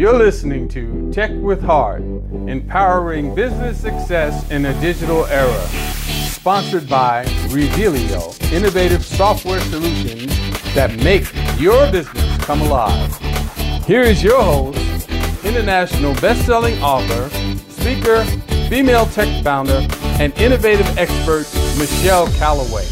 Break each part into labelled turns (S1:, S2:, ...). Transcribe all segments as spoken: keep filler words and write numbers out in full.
S1: You're listening to Tech with Heart, empowering business success in a digital era. Sponsored by Revealio, innovative software solutions that make your business come alive. Here is your host, international best-selling author, speaker, female tech founder, and innovative expert, Michelle Callaway.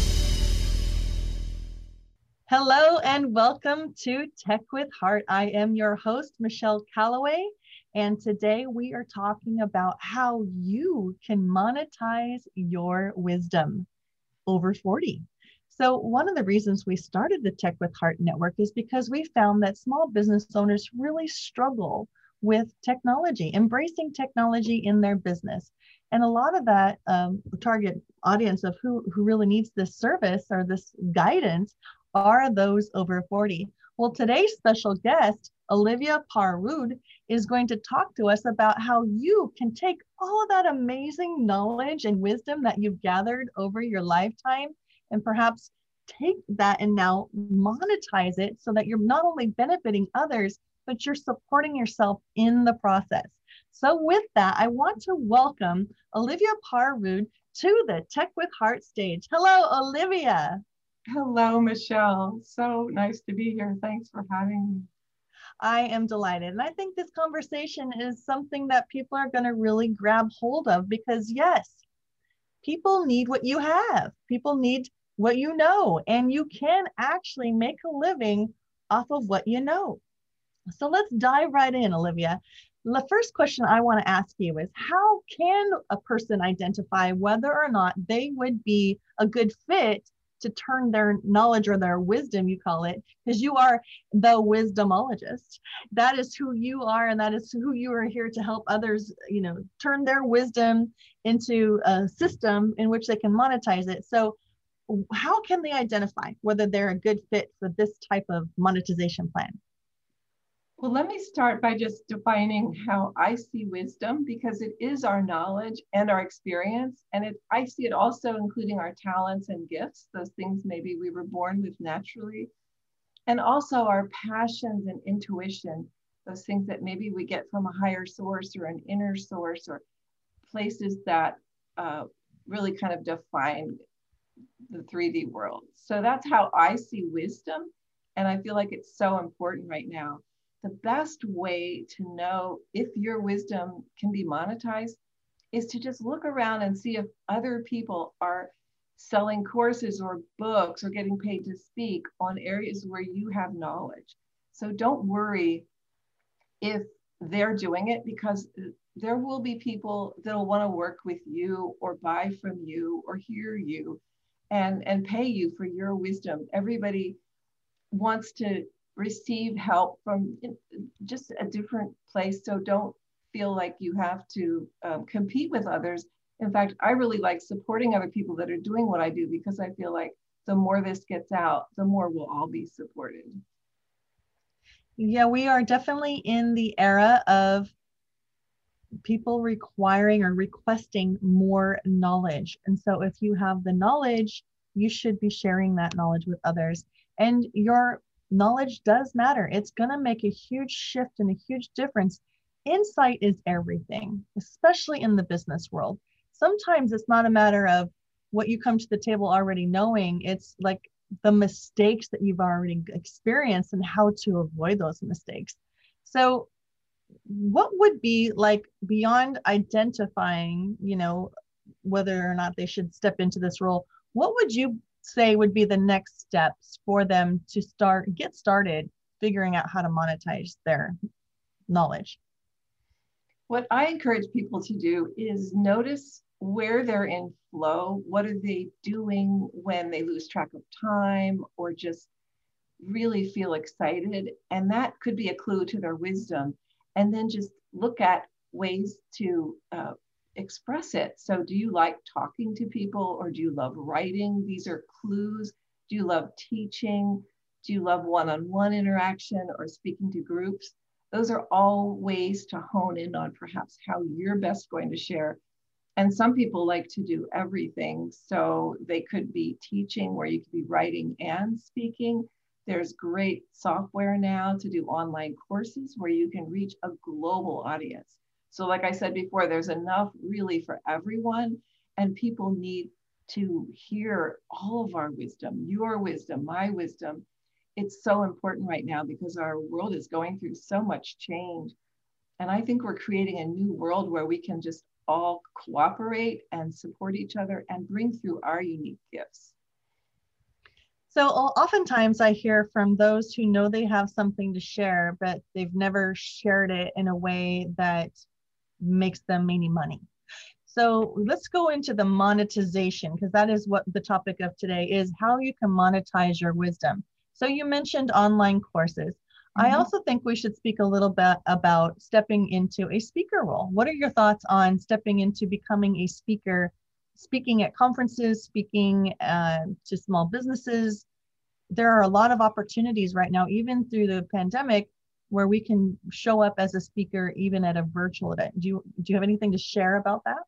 S2: Hello and welcome to Tech with Heart. I am your host, Michelle Callaway, and today we are talking about how you can monetize your wisdom over forty. So one of the reasons we started the Tech with Heart Network is because we found that small business owners really struggle with technology, embracing technology in their business. And a lot of that um, target audience of who, who really needs this service or this guidance are those over forty. Well, today's special guest, Olivia Parr-Wood, is going to talk to us about how you can take all of that amazing knowledge and wisdom that you've gathered over your lifetime and perhaps take that and now monetize it so that you're not only benefiting others, but you're supporting yourself in the process. So with that, I want to welcome Olivia Parr-Wood to the Tech with Heart stage. Hello, Olivia.
S3: Hello, Michelle. So nice to be here. Thanks for having me.
S2: I am delighted. And I think this conversation is something that people are going to really grab hold of because, yes, people need what you have. People need what you know, and you can actually make a living off of what you know. So let's dive right in, Olivia. The first question I want to ask you is, how can a person identify whether or not they would be a good fit to turn their knowledge or their wisdom, you call it, because you are the wisdomologist. That is who you are, and that is who you are here to help others, you know, turn their wisdom into a system in which they can monetize it. So how can they identify whether they're a good fit for this type of monetization plan?
S3: Well, let me start by just defining how I see wisdom, because it is our knowledge and our experience. And it, I see it also including our talents and gifts, those things maybe we were born with naturally, and also our passions and intuition, those things that maybe we get from a higher source or an inner source or places that uh, really kind of define the three D world. So that's how I see wisdom. And I feel like it's so important right now. The best way to know if your wisdom can be monetized is to just look around and see if other people are selling courses or books or getting paid to speak on areas where you have knowledge. So don't worry if they're doing it, because there will be people that'll want to work with you or buy from you or hear you and, and pay you for your wisdom. Everybody wants to receive help from just a different place. So don't feel like you have to um, compete with others. In fact, I really like supporting other people that are doing what I do, because I feel like the more this gets out, the more we'll all be supported.
S2: Yeah, we are definitely in the era of people requiring or requesting more knowledge. And so if you have the knowledge, you should be sharing that knowledge with others. And your knowledge does matter. It's going to make a huge shift and a huge difference. Insight is everything, especially in the business world. Sometimes it's not a matter of what you come to the table already knowing. It's like the mistakes that you've already experienced and how to avoid those mistakes. So what would be like, beyond identifying, you know, whether or not they should step into this role, what would you say would be the next steps for them to start, get started figuring out how to monetize their knowledge?
S3: What I encourage people to do is notice where they're in flow. What are they doing when they lose track of time or just really feel excited? And that could be a clue to their wisdom. And then just look at ways to uh, express it. So do you like talking to people, or do you love writing? These are clues. Do you love teaching? Do you love one-on-one interaction or speaking to groups? Those are all ways to hone in on perhaps how you're best going to share. And some people like to do everything. So they could be teaching where you could be writing and speaking. There's great software now to do online courses where you can reach a global audience. So like I said before, there's enough really for everyone, and people need to hear all of our wisdom, your wisdom, my wisdom. It's so important right now because our world is going through so much change. And I think we're creating a new world where we can just all cooperate and support each other and bring through our unique gifts.
S2: So oftentimes I hear from those who know they have something to share, but they've never shared it in a way that makes them any money. So let's go into the monetization, because that is what the topic of today is, how you can monetize your wisdom. So you mentioned online courses. Mm-hmm. I also think we should speak a little bit about stepping into a speaker role. What are your thoughts on stepping into becoming a speaker, speaking at conferences, speaking uh, to small businesses? There are a lot of opportunities right now, even through the pandemic, where we can show up as a speaker, even at a virtual event. Do you, do you have anything to share about that?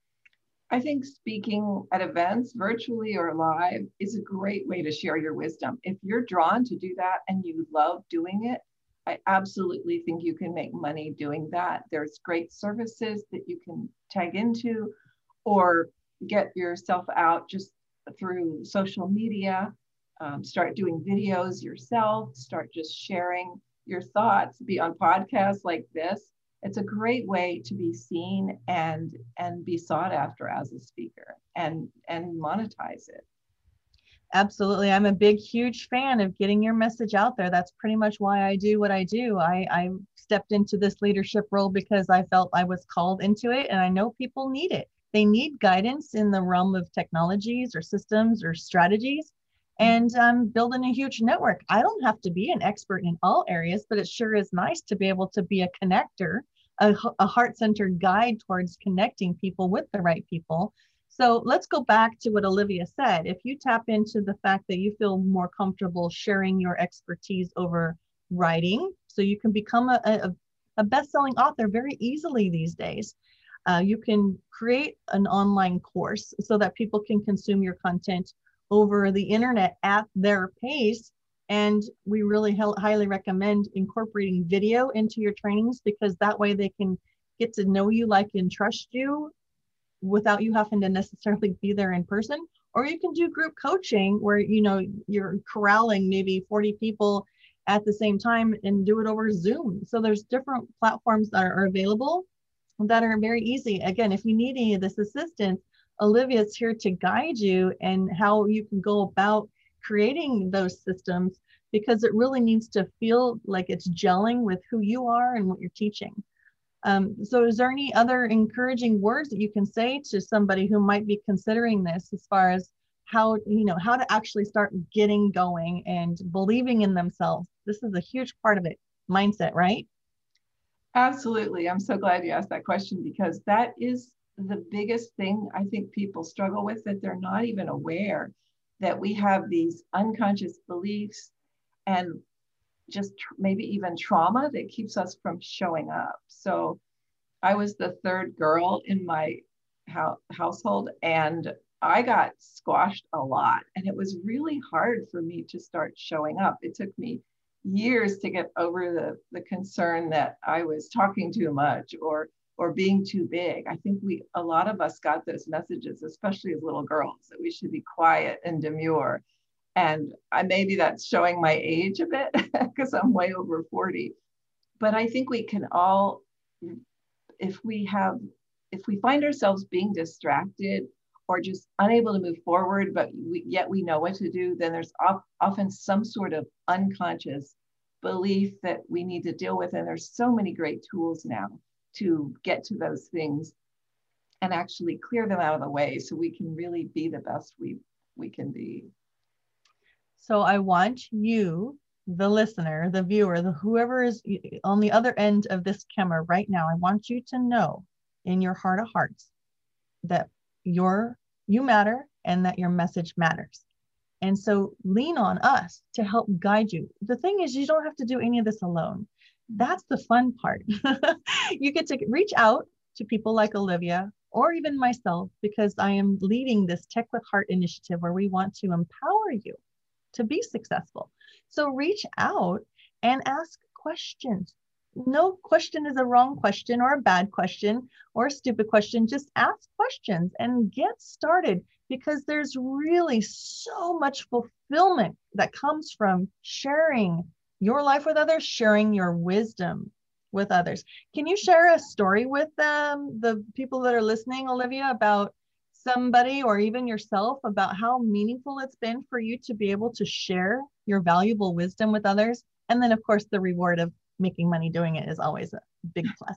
S3: I think speaking at events, virtually or live, is a great way to share your wisdom. If you're drawn to do that and you love doing it, I absolutely think you can make money doing that. There's great services that you can tag into or get yourself out just through social media. Um, start doing videos yourself, start just sharing your thoughts, be on podcasts like this. It's a great way to be seen and and be sought after as a speaker and and monetize it.
S2: Absolutely. I'm a big, huge fan of getting your message out there. That's pretty much why I do what I do. I, I stepped into this leadership role because I felt I was called into it, and I know people need it. They need guidance in the realm of technologies or systems or strategies. And um, building a huge network. I don't have to be an expert in all areas, but it sure is nice to be able to be a connector, a, a heart-centered guide towards connecting people with the right people. So let's go back to what Olivia said. If you tap into the fact that you feel more comfortable sharing your expertise over writing, so you can become a, a, a best-selling author very easily these days. Uh, you can create an online course so that people can consume your content over the internet at their pace. And we really highly recommend incorporating video into your trainings, because that way they can get to know you, like, and trust you without you having to necessarily be there in person. Or you can do group coaching where, you know, you're corralling maybe forty people at the same time and do it over Zoom. So there's different platforms that are available that are very easy. Again, if you need any of this assistance, Olivia's here to guide you and how you can go about creating those systems, because it really needs to feel like it's gelling with who you are and what you're teaching. Um, so is there any other encouraging words that you can say to somebody who might be considering this, as far as how, you know, how to actually start getting going and believing in themselves? This is a huge part of it, mindset, right?
S3: Absolutely. I'm so glad you asked that question, because that is the biggest thing I think people struggle with, that they're not even aware that we have these unconscious beliefs and just tr- maybe even trauma that keeps us from showing up. So I was the third girl in my ho- household, and I got squashed a lot. And it was really hard for me to start showing up. It took me years to get over the, the concern that I was talking too much or or being too big. I think we, a lot of us got those messages, especially as little girls, that we should be quiet and demure. And I, maybe that's showing my age a bit because I'm way over forty. But I think we can all, if we have, if we find ourselves being distracted or just unable to move forward, but we, yet we know what to do, then there's op- often some sort of unconscious belief that we need to deal with. And there's so many great tools now to get to those things and actually clear them out of the way so we can really be the best we, we can be.
S2: So I want you, the listener, the viewer, the whoever is on the other end of this camera right now, I want you to know in your heart of hearts that you're, you matter and that your message matters. And so lean on us to help guide you. The thing is, you don't have to do any of this alone. That's the fun part. You get to reach out to people like Olivia or even myself, because I am leading this Tech with Heart initiative where we want to empower you to be successful. So reach out and ask questions. No question is a wrong question or a bad question or a stupid question. Just ask questions and get started, because there's really so much fulfillment that comes from sharing your life with others, sharing your wisdom with others. Can you share a story with um, the people that are listening, Olivia, about somebody or even yourself about how meaningful it's been for you to be able to share your valuable wisdom with others? And then, of course, the reward of making money doing it is always a big plus.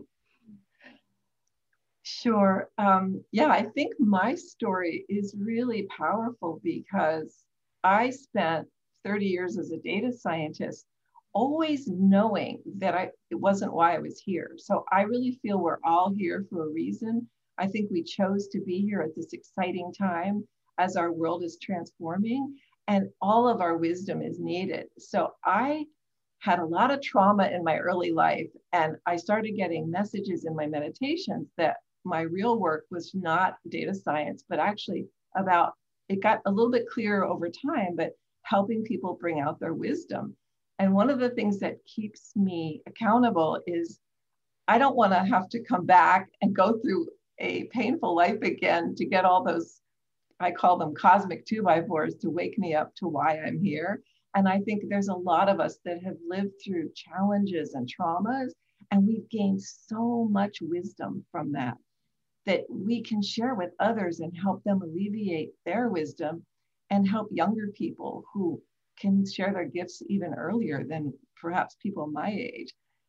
S3: Sure. Um, yeah, I think my story is really powerful because I spent thirty years as a data scientist, always knowing that I, it wasn't why I was here. So I really feel we're all here for a reason. I think we chose to be here at this exciting time as our world is transforming, and all of our wisdom is needed. So I had a lot of trauma in my early life, and I started getting messages in my meditations that my real work was not data science, but actually about, it got a little bit clearer over time, but helping people bring out their wisdom. And one of the things that keeps me accountable is I don't want to have to come back and go through a painful life again to get all those, I call them cosmic two by fours, to wake me up to why I'm here. And I think there's a lot of us that have lived through challenges and traumas, and we've gained so much wisdom from that, that we can share with others and help them alleviate their wisdom and help younger people who can share their gifts even earlier than perhaps people my age.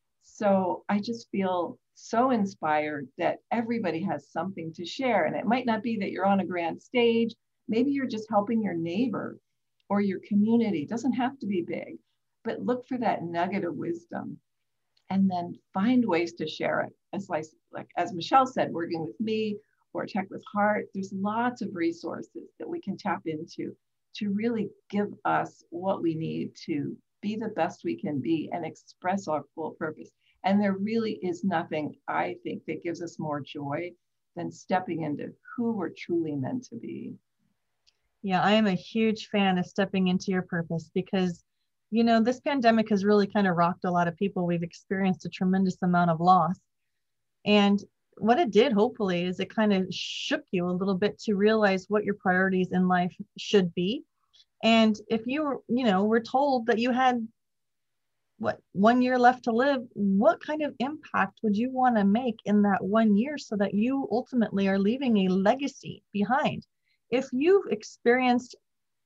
S3: So I just feel so inspired that everybody has something to share. And it might not be that you're on a grand stage. Maybe you're just helping your neighbor or your community. It doesn't have to be big, but look for that nugget of wisdom and then find ways to share it. As like, like as Michelle said, working with me or Tech with Heart, there's lots of resources that we can tap into to really give us what we need to be the best we can be and express our full purpose. And there really is nothing, I think, that gives us more joy than stepping into who we're truly meant to be.
S2: Yeah, I am a huge fan of stepping into your purpose, because, you know, this pandemic has really kind of rocked a lot of people. We've experienced a tremendous amount of loss. And what it did, hopefully, is it kind of shook you a little bit to realize what your priorities in life should be. And if you were, you know, were told that you had, what, one year left to live, what kind of impact would you want to make in that one year so that you ultimately are leaving a legacy behind? If you've experienced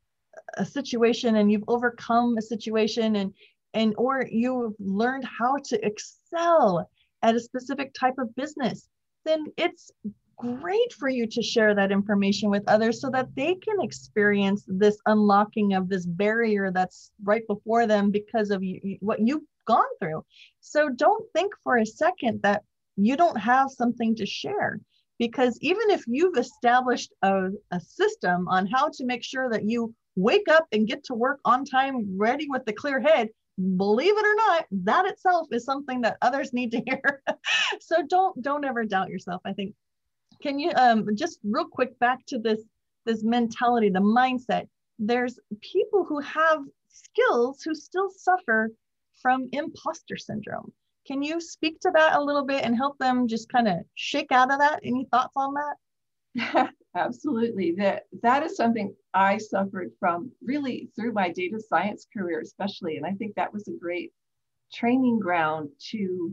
S2: a situation and you've overcome a situation, and and or you've learned how to excel at a specific type of business, then it's great for you to share that information with others so that they can experience this unlocking of this barrier that's right before them because of you, what you've gone through. So don't think for a second that you don't have something to share, because even if you've established a, a system on how to make sure that you wake up and get to work on time, ready with a clear head, believe it or not, that itself is something that others need to hear. So don't don't ever doubt yourself, I think. Can you um, just real quick back to this, this mentality, the mindset. There's people who have skills who still suffer from imposter syndrome. Can you speak to that a little bit and help them just kind of shake out of that? Any thoughts on that?
S3: Absolutely. That, that is something I suffered from really through my data science career, especially. And I think that was a great training ground to,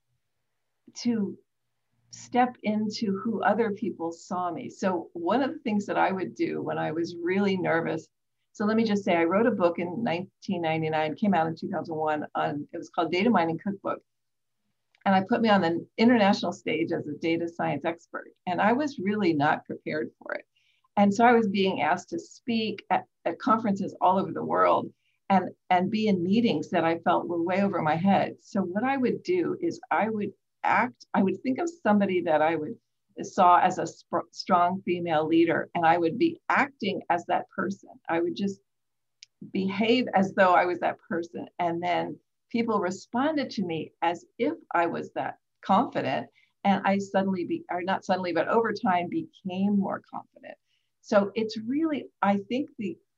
S3: to step into who other people saw me. So one of the things that I would do when I was really nervous, so let me just say, I wrote a book in nineteen ninety-nine, came out in two thousand one, on, it was called Data Mining Cookbook. And I put me on the international stage as a data science expert. And I was really not prepared for it. And so I was being asked to speak at, at conferences all over the world and, and be in meetings that I felt were way over my head. So what I would do is I would act, I would think of somebody that I would saw as a sp- strong female leader, and I would be acting as that person. I would just behave as though I was that person. And then people responded to me as if I was that confident. And I suddenly be, or not suddenly, but over time became more confident. So it's really, I think the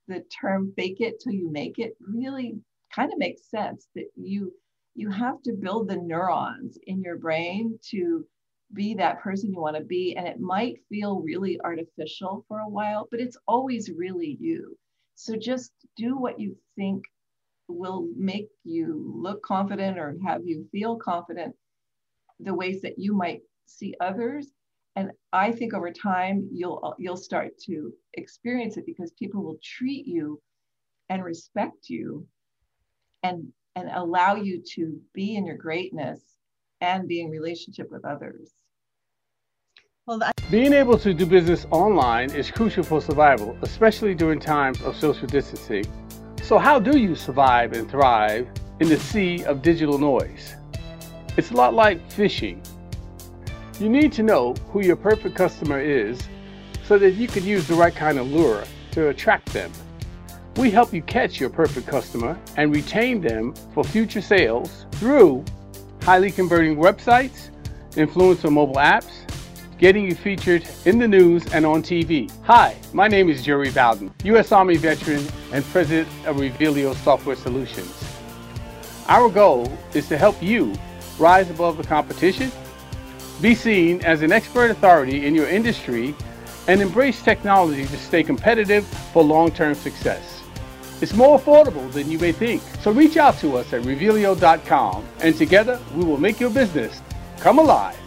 S3: the term fake it till you make it really kind of makes sense, that you you have to build the neurons in your brain to be that person you want to be. And it might feel really artificial for a while, but it's always really you. So just do what you think will make you look confident or have you feel confident, the ways that you might see others. And I think over time, you'll you'll start to experience it, because people will treat you and respect you and, and allow you to be in your greatness and be in relationship with others.
S2: Well, that-
S1: Being able to do business online is crucial for survival, especially during times of social distancing. So how do you survive and thrive in the sea of digital noise? It's a lot like fishing. You need to know who your perfect customer is so that you can use the right kind of lure to attract them. We help you catch your perfect customer and retain them for future sales through highly converting websites, influencer mobile apps, getting you featured in the news and on T V. Hi, my name is Jerry Bowden, U S Army veteran and president of Revealio Software Solutions. Our goal is to help you rise above the competition, be seen as an expert authority in your industry, and embrace technology to stay competitive for long-term success. It's more affordable than you may think. So reach out to us at revealio dot com, and together we will make your business come alive.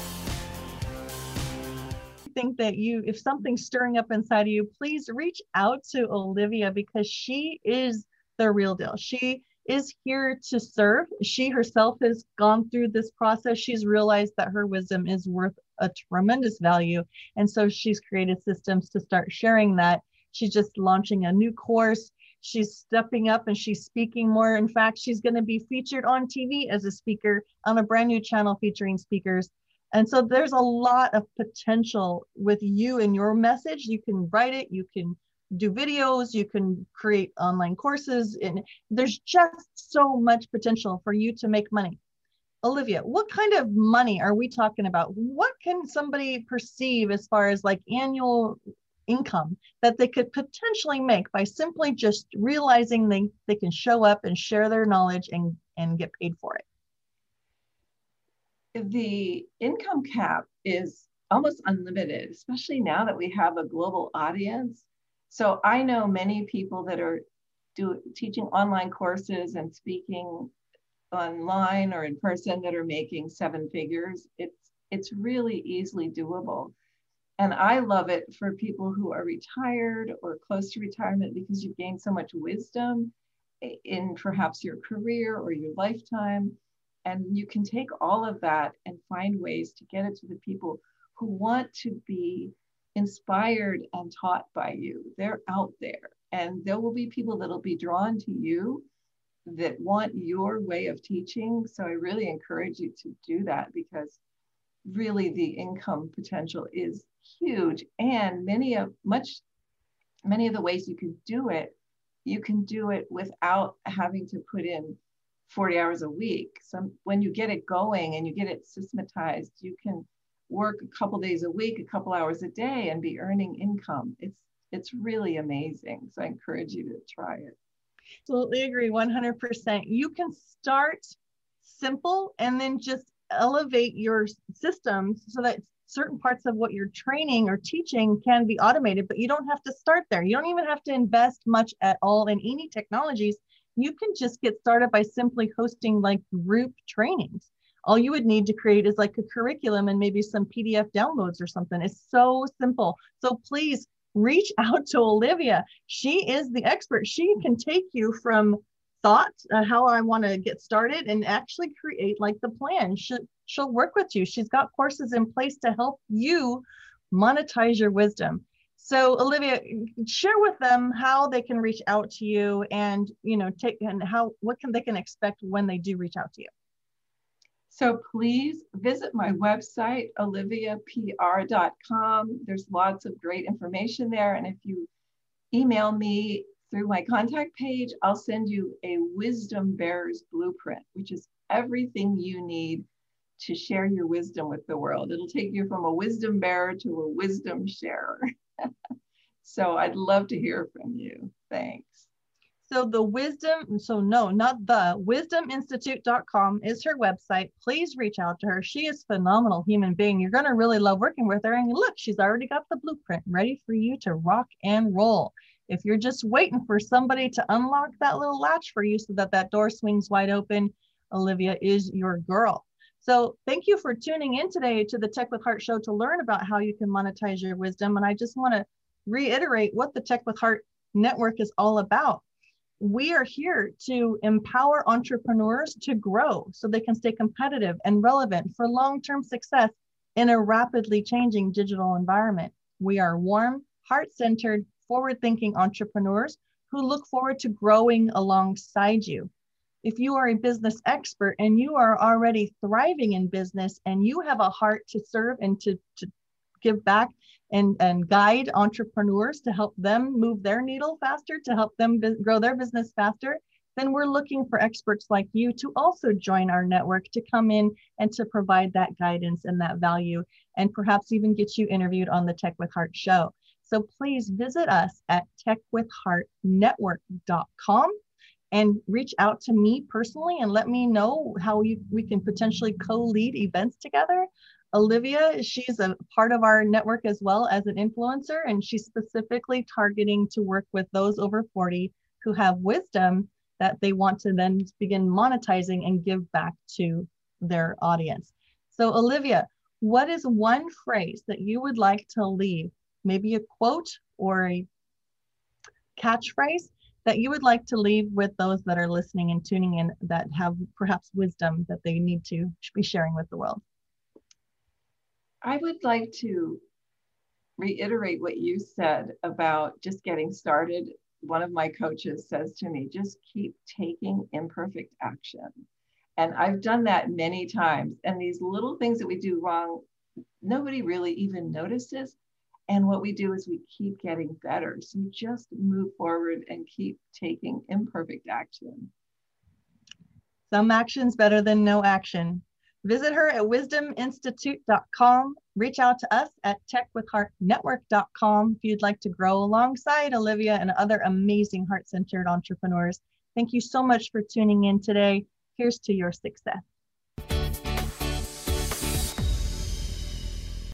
S2: think that you, if something's stirring up inside of you, please reach out to Olivia, because she is the real deal. She is here to serve. She herself has gone through this process. She's realized that her wisdom is worth a tremendous value. And so she's created systems to start sharing that. She's just launching a new course. She's stepping up and she's speaking more. In fact, she's going to be featured on T V as a speaker on a brand new channel featuring speakers. And so there's a lot of potential with you and your message. You can write it, you can do videos, you can create online courses, and there's just so much potential for you to make money. Olivia, what kind of money are we talking about? What can somebody perceive as far as like annual income that they could potentially make by simply just realizing they, they can show up and share their knowledge and, and get paid for it?
S3: The income cap is almost unlimited, especially now that we have a global audience. So I know many people that are do, teaching online courses and speaking online or in person that are making seven figures. It's, it's really easily doable. And I love it for people who are retired or close to retirement, because you've gained so much wisdom in perhaps your career or your lifetime. And you can take all of that and find ways to get it to the people who want to be inspired and taught by you. They're out there, and there will be people that will be drawn to you that want your way of teaching. So I really encourage you to do that, because really the income potential is huge. And many of much, many of the ways you can do it, you can do it without having to put in forty hours a week. So when you get it going and you get it systematized, you can work a couple days a week, a couple hours a day, and be earning income. It's it's really amazing. So I encourage you to try it.
S2: Absolutely agree, one hundred percent. You can start simple and then just elevate your systems so that certain parts of what you're training or teaching can be automated, but you don't have to start there. You don't even have to invest much at all in any technologies. You can just get started by simply hosting like group trainings. All you would need to create is like a curriculum and maybe some P D F downloads or something. It's so simple. So please reach out to Olivia. She is the expert. She can take you from thought, uh, how I want to get started, and actually create like the plan. She, she'll work with you. She's got courses in place to help you monetize your wisdom. So Olivia, share with them how they can reach out to you, and you know, take and how what can they can expect when they do reach out to you.
S3: So please visit my website, olivia p r dot com. There's lots of great information there. And if you email me through my contact page, I'll send you a Wisdom Bearers Blueprint, which is everything you need to share your wisdom with the world. It'll take you from a wisdom bearer to a wisdom sharer. So I'd love to hear from you. Thanks.
S2: So the wisdom, so no, not the, wisdom institute dot com is her website. Please reach out to her. She is a phenomenal human being. You're going to really love working with her. And look, she's already got the blueprint ready for you to rock and roll. If you're just waiting for somebody to unlock that little latch for you so that that door swings wide open, Olivia is your girl. So thank you for tuning in today to the Tech with Heart show to learn about how you can monetize your wisdom. And I just want to reiterate what the Tech with Heart network is all about. We are here to empower entrepreneurs to grow so they can stay competitive and relevant for long-term success in a rapidly changing digital environment. We are warm, heart-centered, forward-thinking entrepreneurs who look forward to growing alongside you. If you are a business expert and you are already thriving in business and you have a heart to serve and to, to give back and, and guide entrepreneurs to help them move their needle faster, to help them grow their business faster, then we're looking for experts like you to also join our network, to come in and to provide that guidance and that value, and perhaps even get you interviewed on the Tech with Heart show. So please visit us at tech with heart network dot com and reach out to me personally and let me know how we, we can potentially co-lead events together. Olivia, she's a part of our network as well as an influencer, and she's specifically targeting to work with those over forty who have wisdom that they want to then begin monetizing and give back to their audience. So Olivia, what is one phrase that you would like to leave, maybe a quote or a catchphrase that you would like to leave with those that are listening and tuning in that have perhaps wisdom that they need to be sharing with the world?
S3: I would like to reiterate what you said about just getting started. One of my coaches says to me, just keep taking imperfect action. And I've done that many times. And these little things that we do wrong, nobody really even notices. And what we do is we keep getting better. So just move forward and keep taking imperfect action.
S2: Some action's better than no action. Visit her at wisdom institute dot com. Reach out to us at tech with heart network dot com if you'd like to grow alongside Olivia and other amazing heart-centered entrepreneurs. Thank you so much for tuning in today. Here's to your success.